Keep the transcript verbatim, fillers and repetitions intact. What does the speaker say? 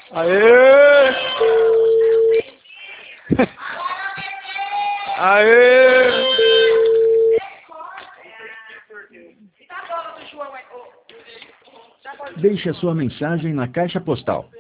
Aê! Aê! Deixe a sua mensagem na caixa postal